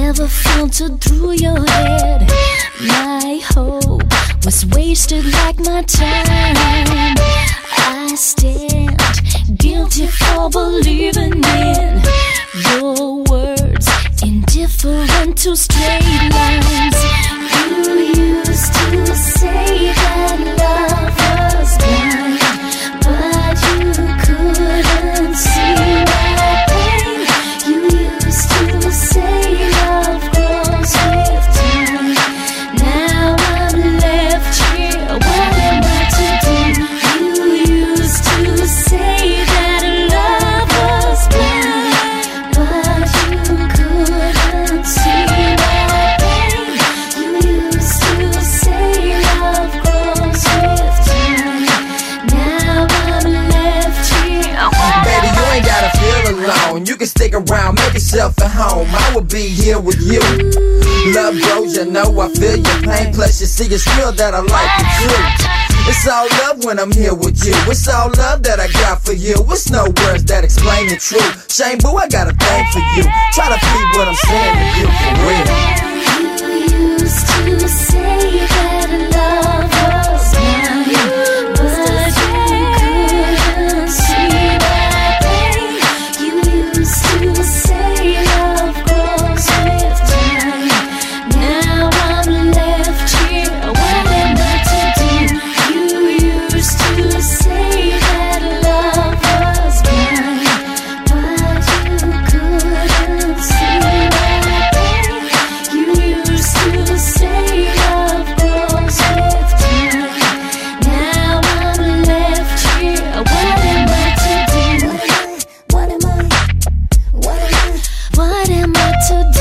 never filtered through your head. My hope was wasted like my time. I stand guilty for believing in your words, indifferent to straight lines. You used to say that love was blind, but you couldn't see my pain. You used to say love grows with time. Now I'm left here, what am I to do? You used to say that love was blind, but you couldn't see my pain. You used to say love grows with time. Now I'm left here. Baby, you ain't gotta feel alone. You can stick around, make yourself at home. I will be here with you. Love grows, you know I feel your pain. Plus you see it's real that I like you too. It's all love when I'm here with you. It's all love that I got for you. It's no words that explain the truth. Shame, boo, I got a thing for you. Try to feed what I'm saying to you for real. You used to say that love was blind, but you couldn't see my pain. You used to say love grows with time. Now I'm left here, what am I to do? You used to say that love was blind, but you couldn't see my pain. You used to say love grows with time. Now I'm left here, what am I to do? What am I to do?